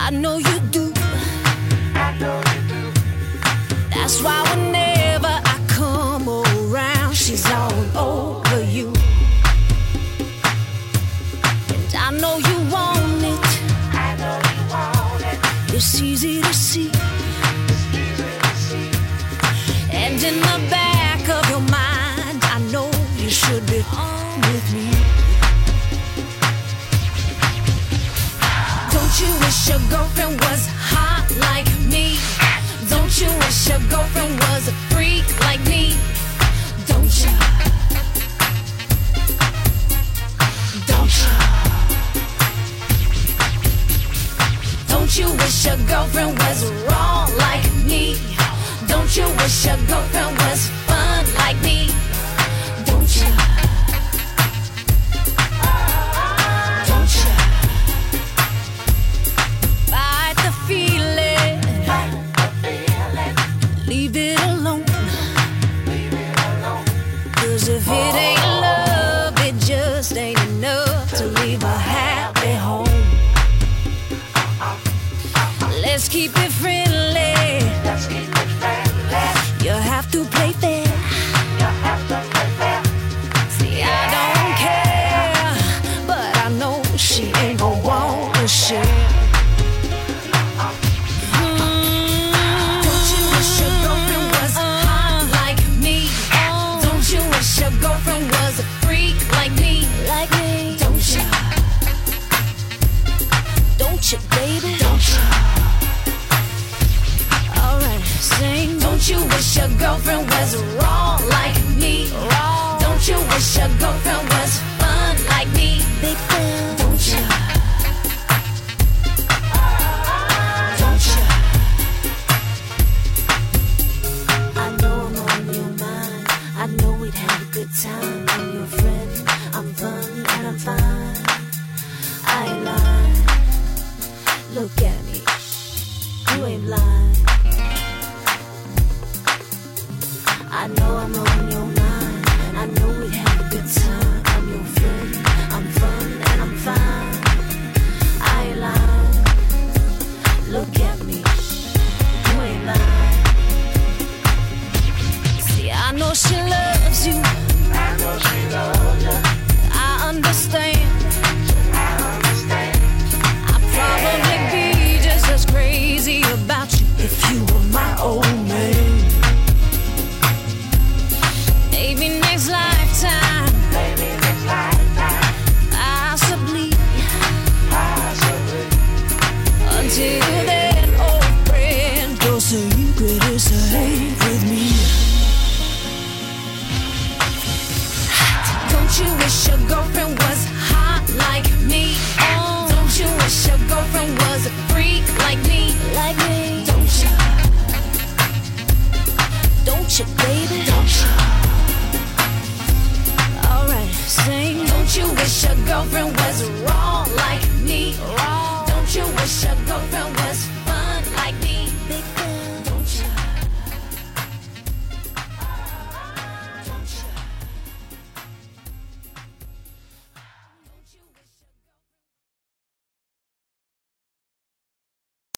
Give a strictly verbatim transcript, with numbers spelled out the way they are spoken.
I know you do. I know you do. That's why whenever I come around, she's all over you. And I know you want it. I know you want it. It's easy to see. It's easy to see. And in the back of your mind, I know you should be on with me. Don't you wish your girlfriend was hot like me? Don't you wish your girlfriend was a freak like me? Don't you? Don't you? Don't you wish your girlfriend was wrong like me? Don't you wish your girlfriend was fun like me? Don't you? Don't you? Fight the feeling. Fight the feeling. Leave it alone. Leave it alone. 'Cause if it ain't love, it just ain't enough to leave a happy home. Let's keep it friendly. Let's keep it friendly. You have to play fair. You have to play fair. See, I don't care, but I know she ain't gon' wanna share. Don't you wish your girlfriend was hot like me? Don't you wish your girlfriend was a freak like me? Like me? Don't you? Don't you, baby? Don't you? Alright, sing. Don't you wish your girlfriend was wrong like me? Wrong. Don't you wish your girlfriend was fun like me? Big fan. Don't you? Don't you? I know I'm on your mind. I know we'd have a good time. I'm your friend. I'm fun and I'm fine. I ain't lying. Look at me. You ain't lying. I know I'm on your mind. I know we'd have a good time. I'm your friend. I'm fun and I'm fine. I ain't lying. Look at me. You ain't lying. See, I know she loves you. I know she loves you. I understand. I understand. I'd probably be just as crazy about you if you were my old man. Maybe next lifetime, Maybe next lifetime. possibly. Possibly. Until then, old friend, don't say you criticize with me. Don't you wish your girlfriend was hot like me? Don't you wish your girlfriend was a freak like me? Like me? Don't you? Don't you, baby? Don't you? Alright, sing. Don't you wish your girlfriend was wrong like me? Wrong. Don't you wish your girlfriend was